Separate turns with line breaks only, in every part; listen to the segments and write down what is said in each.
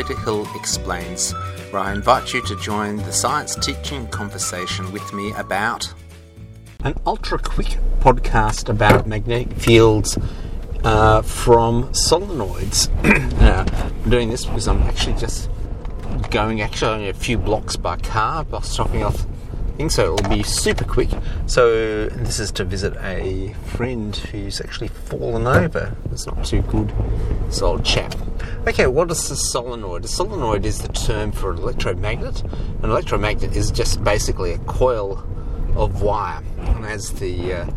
Peter Hill Explains, where I invite you to join the science teaching conversation with me about an ultra-quick podcast about magnetic fields from solenoids. I'm doing this because I'm actually just going only a few blocks by car, by stopping off things, so it'll be super quick. So this is to visit a friend who's actually fallen over. It's not too good, this old chap. Okay, what is a solenoid? A solenoid is the term for an electromagnet. An electromagnet is just basically a coil of wire, and as the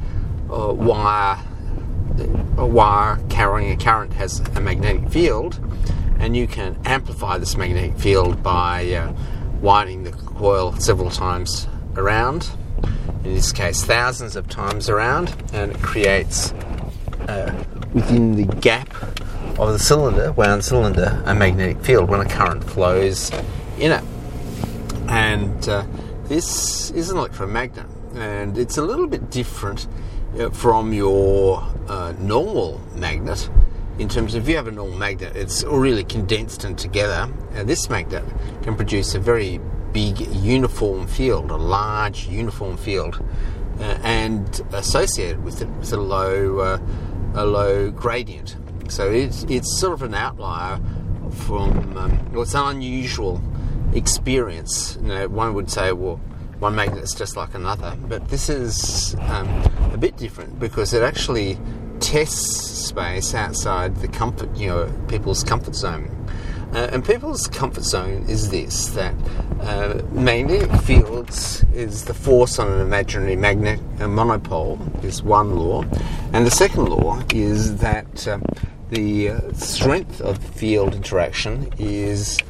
wire carrying a current has a magnetic field, and you can amplify this magnetic field by winding the coil several times around, in this case thousands of times around, and it creates within the gap of the cylinder, wound cylinder, a magnetic field when a current flows in it. And this is an electromagnet, and it's a little bit different from your normal magnet, in terms of if you have a normal magnet, it's really condensed and together. This magnet can produce a very big uniform field, a large uniform field, and associated with it with a low gradient. So it's sort of an outlier from it's an unusual experience. One would say, well, one magnet is just like another, but this is a bit different because it actually tests space outside the comfort, people's comfort zone. And people's comfort zone is this, that magnetic fields is the force on an imaginary magnet, a monopole, is one law. And the second law is that the strength of the field interaction is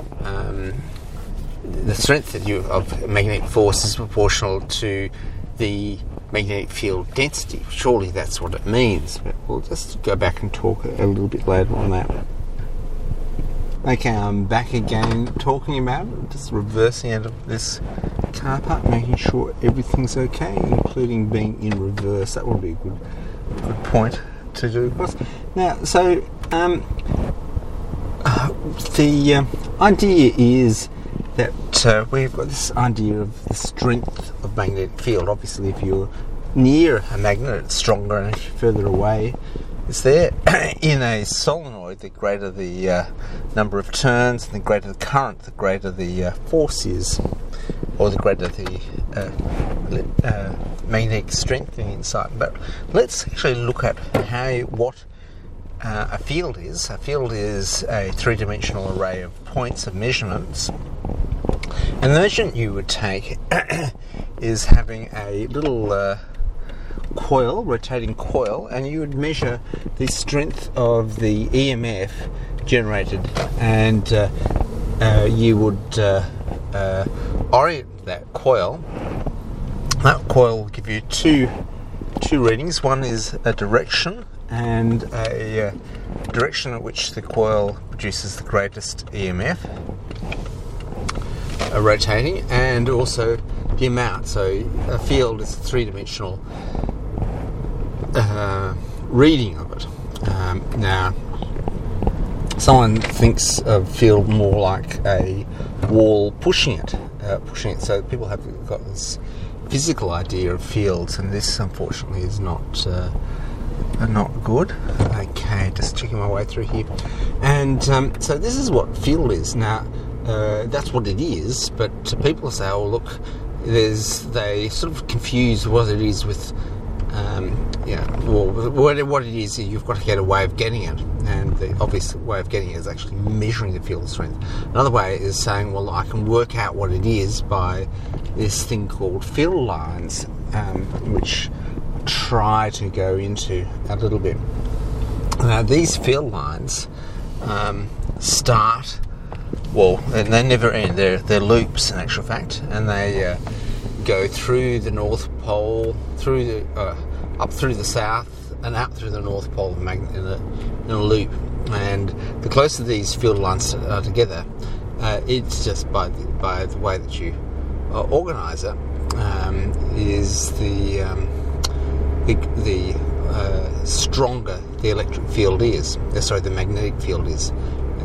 the strength of magnetic force is proportional to the magnetic field density. Surely that's what it means, but we'll just go back and talk a little bit later on that. Okay, I'm back again talking about it, just reversing out of this car park, making sure everything's okay, including being in reverse. That would be a good point to do, of course. Now, so the idea is that we've got this idea of the strength of magnetic field. Obviously, if you're near a magnet, it's stronger, and if you're further away, it's there. In a solenoid, the greater the number of turns, and the greater the current, the greater the force is, or the greater the magnetic strength inside. But let's actually look at what a field is. A field is a three-dimensional array of points of measurements. And the measurement you would take is having a little coil, rotating coil, and you would measure the strength of the EMF generated, and you would orient that coil. That coil will give you two readings. One is a direction, and a direction at which the coil produces the greatest EMF rotating, and also the amount. So a field is a three-dimensional reading of it. Now, someone thinks of field more like a wall pushing it. So people have got this physical idea of fields, and this, unfortunately, is not good. Okay, just checking my way through here. And so this is what field is. Now, that's what it is, but people say, oh, look, they sort of confuse what it is with, what it is, you've got to get a way of getting it, and the obvious way of getting it is actually measuring the field strength. Another way is saying, well, I can work out what it is by this thing called field lines, which try to go into a little bit. Now, these field lines start, and they never end. They're loops, in actual fact, and they go through the North Pole, up through the South, and out through the North Pole of the magnet in a loop. And the closer these field lines are together, it's just by the way that you organise it, is the stronger the electric field is. The magnetic field is.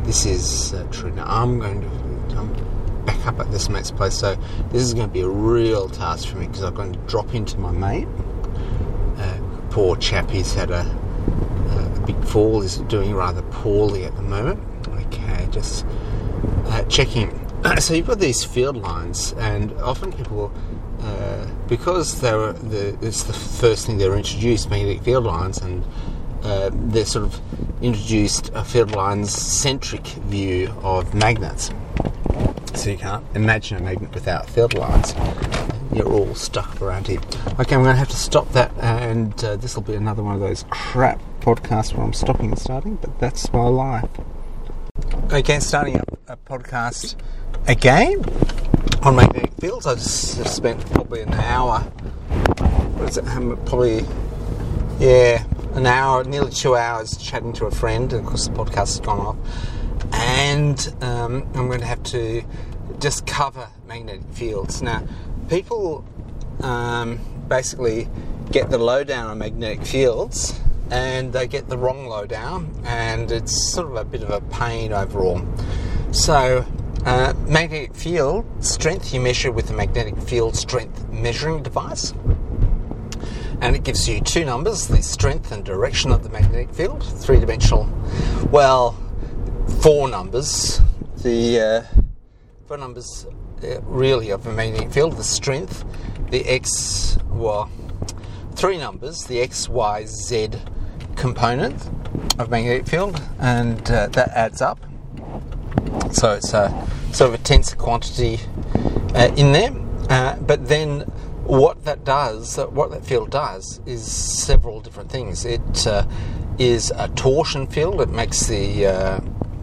this is true. Now I'm back up at this mate's place, so this is going to be a real task for me because I'm going to drop into my mate. Poor chap, he's had a big fall. He's doing rather poorly at the moment. Okay, just checking. So you've got these field lines, and often people, because it's the first thing they're introduced, magnetic field lines, and they're sort of introduced a field lines centric view of magnets. So you can't imagine a magnet without field lines. You're all stuck around here. Okay, I'm going to have to stop that, and this will be another one of those crap podcasts where I'm stopping and starting, but that's my life. Okay, starting up a podcast again on magnetic fields. I just spent probably an hour. What is it? Probably, an hour, nearly 2 hours chatting to a friend. Of course, the podcast has gone off, and I'm going to have to just cover magnetic fields. Now, people basically get the lowdown on magnetic fields, and they get the wrong lowdown, and it's sort of a bit of a pain overall. So, magnetic field strength you measure with a magnetic field strength measuring device, and it gives you two numbers: the strength and direction of the magnetic field, three-dimensional. Well, four numbers. The four numbers really of a magnetic field: the strength, the x, three numbers: the x, y, z component of magnetic field, and that adds up. So it's a sort of a tensor quantity in there. But then what that field does is several different things. It is a torsion field. It makes a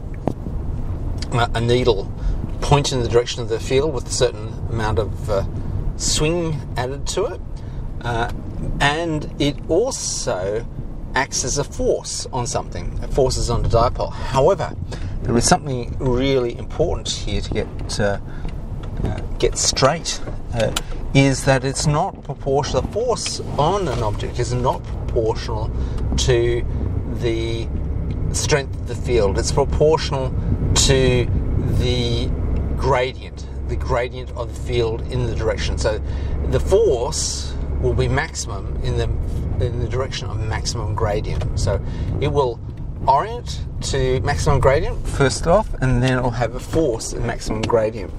needle point in the direction of the field with a certain amount of swing added to it. And it also acts as a force on something. It forces on a dipole. However, there is something really important here to get straight, is that it's not proportional. The force on an object is not proportional to the strength of the field. It's proportional to the gradient of the field in the direction. So the force will be maximum in the direction of maximum gradient. So it will orient to maximum gradient first off, and then it'll have a force in maximum gradient.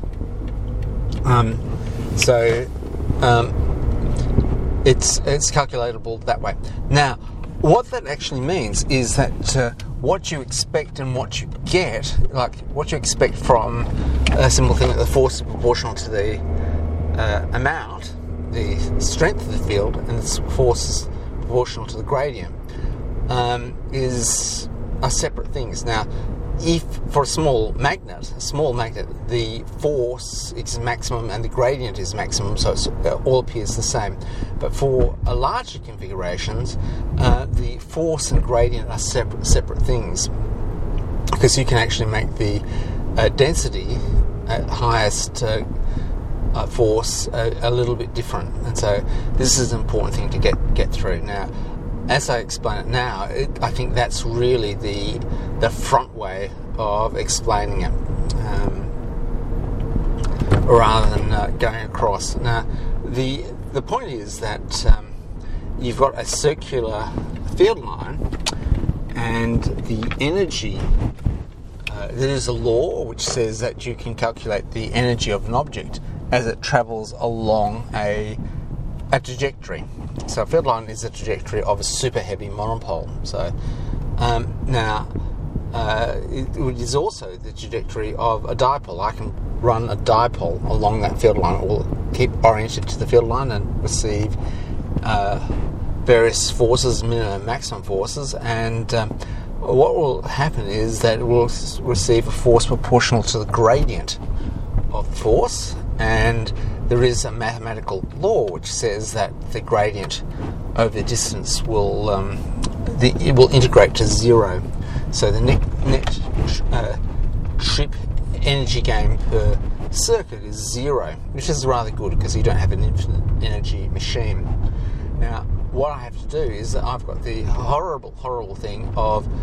It's calculatable that way. Now, what that actually means is that what you expect and what you get, like what you expect from a simple thing, that the force is proportional to the amount, the strength of the field, and the force is proportional to the gradient, are separate things. Now, if for a small magnet, the force is maximum and the gradient is maximum, so it all appears the same. But for a larger configurations, the force and gradient are separate things, because you can actually make the density at highest force a little bit different, and so this is an important thing to get through. Now, as I explain it now, I think that's really the front way of explaining it, rather than going across. Now, the point is that you've got a circular field line, and the energy. There is a law which says that you can calculate the energy of an object as it travels along a trajectory. So a field line is a trajectory of a super heavy monopole. So it is also the trajectory of a dipole. I can run a dipole along that field line. It will keep oriented to the field line and receive various forces, minimum and maximum forces, and what will happen is that it will receive a force proportional to the gradient of force, and there is a mathematical law which says that the gradient over the distance will it will integrate to zero. So the net trip energy gain per circuit is zero, which is rather good because you don't have an infinite energy machine. Now, what I have to do is that I've got the horrible thing of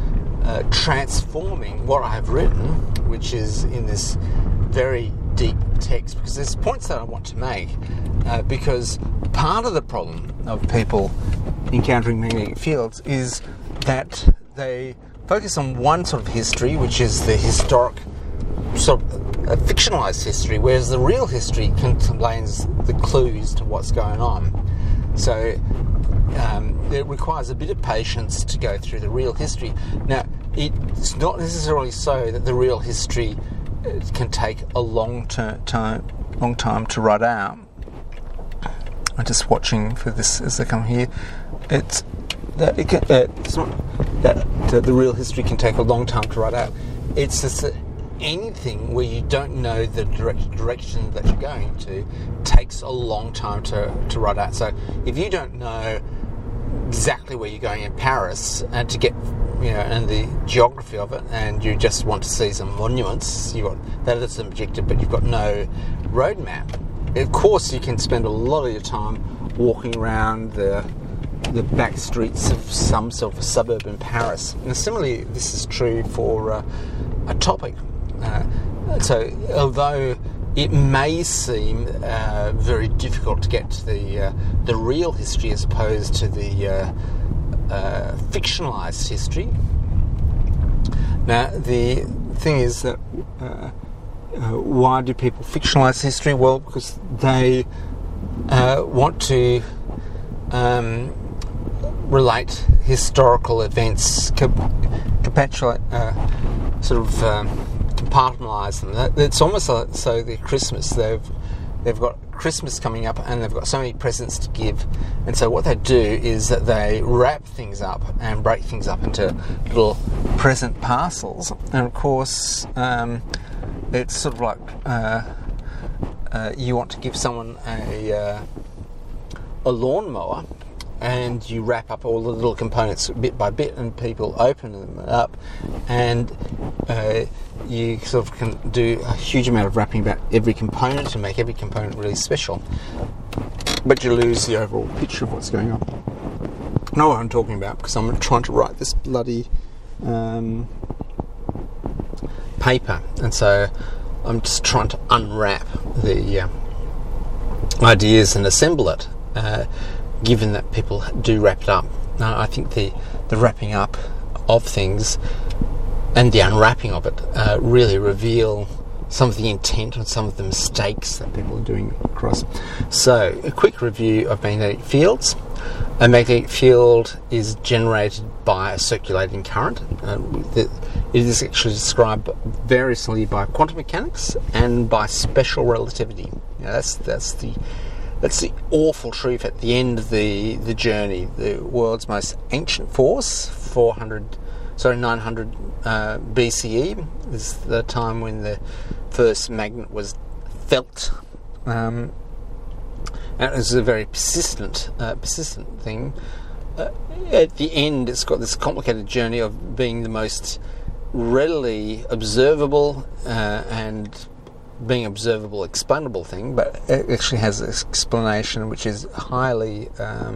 transforming what I have written, which is in this very deep text, because there's points that I want to make, because part of the problem of people encountering magnetic fields is that they focus on one sort of history, which is the historic sort of fictionalized history, whereas the real history contains the clues to what's going on. So it requires a bit of patience to go through the real history. Now, it's not necessarily so that the real history can take a long time to write out. I'm just watching for this as they come here. It's not that the real history can take a long time to write out. It's just that anything where you don't know the direction that you're going to takes a long time to write out. So if you don't know exactly where you're going in Paris and to get, and the geography of it, and you just want to see some monuments, that is an objective, but you've got no roadmap. Of course, you can spend a lot of your time walking around the back streets of some sort of suburb in Paris. And similarly, this is true for a topic. So although it may seem very difficult to get to the real history as opposed to the fictionalized history. Now, the thing is that why do people fictionalize history? Well, because they want to relate historical events, compartmentalize them. It's almost like, so the Christmas, they've got Christmas coming up and they've got so many presents to give, and so what they do is that they wrap things up and break things up into little present parcels. And of course, it's sort of like you want to give someone a lawnmower, and you wrap up all the little components bit by bit, and people open them up, and you sort of can do a huge amount of wrapping about every component and make every component really special, but you lose the overall picture of what's going on. I know what I'm talking about, because I'm trying to write this bloody paper, and so I'm just trying to unwrap the ideas and assemble it, given that people do wrap it up. I think the wrapping up of things and the unwrapping of it really reveal some of the intent and some of the mistakes that people are doing across. So, a quick review of magnetic fields. A magnetic field is generated by a circulating current. It is actually described variously by quantum mechanics and by special relativity. That's the awful truth at the end of the journey. The world's most ancient force, 900 BCE, is the time when the first magnet was felt. And it was a very persistent thing. At the end, it's got this complicated journey of being the most readily observable and being observable, explainable thing, but it actually has this explanation which is highly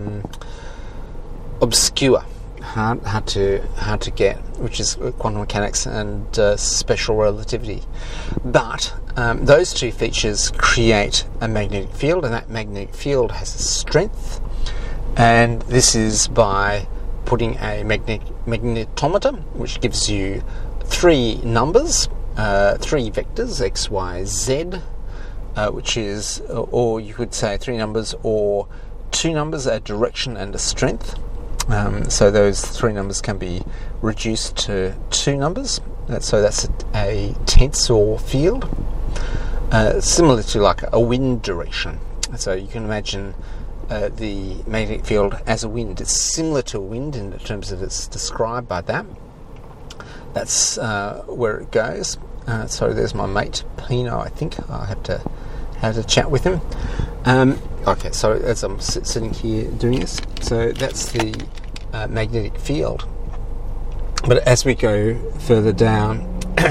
obscure, hard to get, which is quantum mechanics and special relativity. But those two features create a magnetic field, and that magnetic field has a strength, and this is by putting a magnetometer, which gives you three numbers, three vectors, x, y, z, which is, or you could say three numbers or two numbers, a direction and a strength. So those three numbers can be reduced to two numbers. So that's a tensor field, similar to like a wind direction. So you can imagine the magnetic field as a wind. It's similar to a wind in terms that it's described by that. That's where it goes. So there's my mate Pino. I think I have to chat with him. Okay, so as I'm sitting here doing this, so that's the magnetic field. But as we go further down,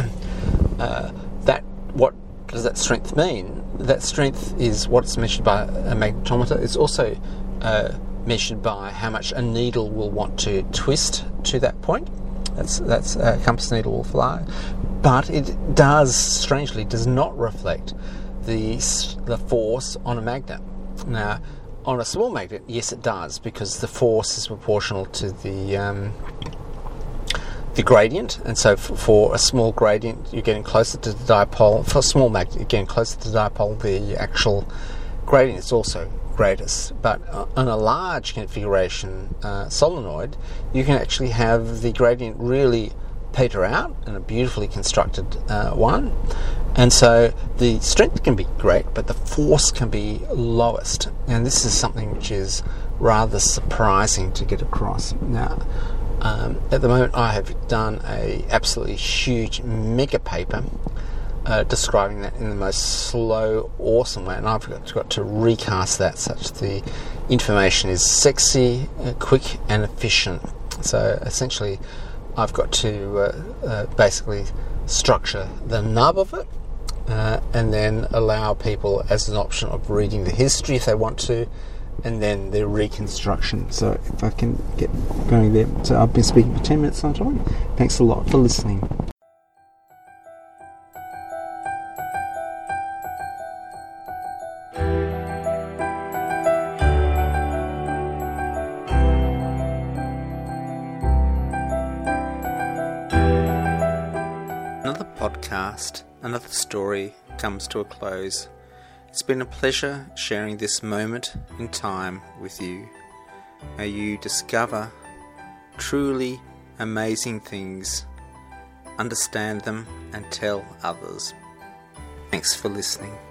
what does that strength mean? That strength is what's measured by a magnetometer. It's also measured by how much a needle will want to twist to that point. That's a compass needle will fly, but it strangely does not reflect the force on a magnet. Now, on a small magnet, yes, it does, because the force is proportional to the gradient, and so for a small gradient, you're getting closer to the dipole. For a small magnet, you're getting closer to the dipole. The actual gradient is also greatest, but on a large configuration solenoid, you can actually have the gradient really peter out in a beautifully constructed one, and so the strength can be great, but the force can be lowest, and this is something which is rather surprising to get across. Now, at the moment, I have done a absolutely huge mega paper describing that in the most slow, awesome way, and I've got to recast that such the information is sexy, quick and efficient. So essentially I've got to basically structure the nub of it and then allow people as an option of reading the history if they want to, and then the reconstruction. So if I can get going there. So I've been speaking for 10 minutes on time. Thanks a lot for listening. Another podcast, another story comes to a close. It's been a pleasure sharing this moment in time with you. May you discover truly amazing things, understand them, and tell others. Thanks for listening.